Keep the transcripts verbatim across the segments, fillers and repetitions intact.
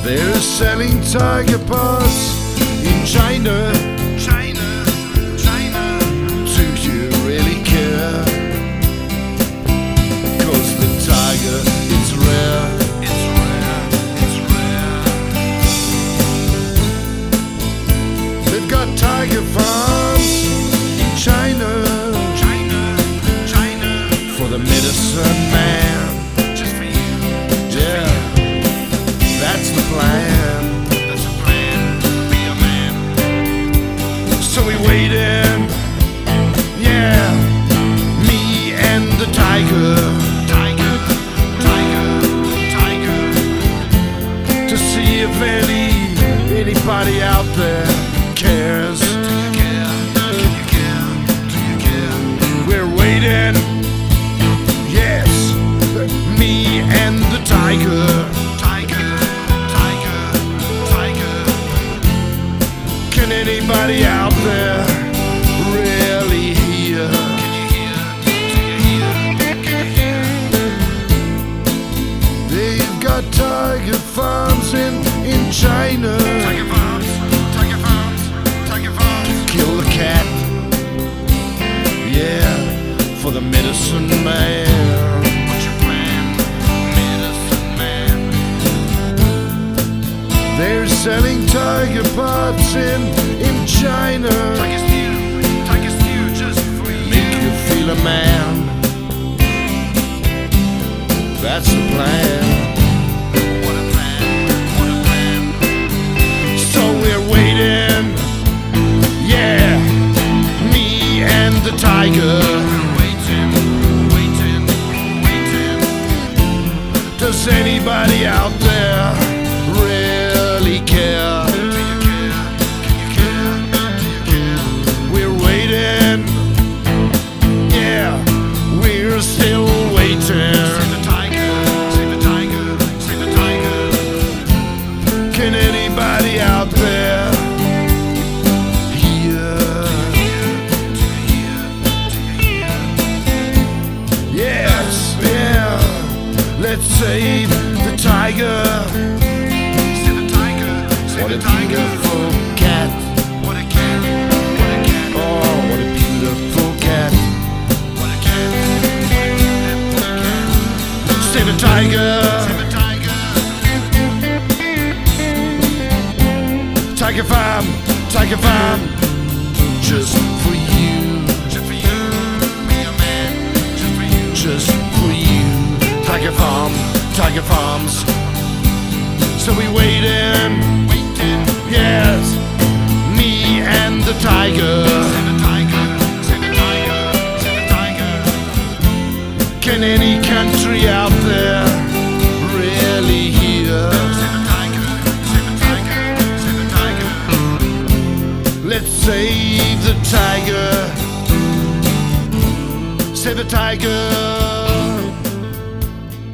They're selling tiger parts in China. China, China. Do you really care? 'Cause the tiger is rare. It's rare, it's rare. They've got tiger farms in China. China, China. For the medicine man. Just for you. Yeah. That's the plan. That's the plan. Be a man. So we waited. Yeah. Me and the tiger. Tiger. Tiger. Tiger. To see if any anybody out there cares. Do you care? Can you care? Do you care? We're waiting. Yes. Me and the tiger. Can anybody out there really hear? Can you hear? Do you hear? Can you hear? They've got tiger farms in, in China. Tiger farms, tiger farms, tiger farms. To kill the cat. Yeah, for the medicine man. What's your plan, medicine man? They're selling tiger parts in, in China. Tiger stew, tiger stew just for you. Make you feel a man. That's the plan. What a plan, what a plan. So we're waiting. Yeah, me and the tiger. We're waiting, waiting, waiting. Does anybody out there really care? Do you care? Can you care? Do you care? We're waiting. Yeah, we're still waiting. Save the tiger, save the tiger, save the tiger. Can anybody out there hear? Do you hear? Do you hear? Yes, yeah. Let's save the tiger. What a beautiful cat. What a cat. What a cat. Oh, what a beautiful cat. What a cat. What a beautiful cat. Save the tiger. Save the tiger. Tiger farm. Tiger farm. Just for you. Just for you. Be a man. Just for you. Just for you. Tiger farm. Tiger farms. So we waiting. Yes, me and the tiger. Save the tiger, save the tiger, save the tiger. Can any country out there really hear? Save the tiger, save the tiger, save the tiger. Let's save the tiger. Save the tiger.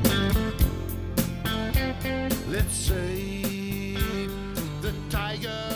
Let's save the tiger.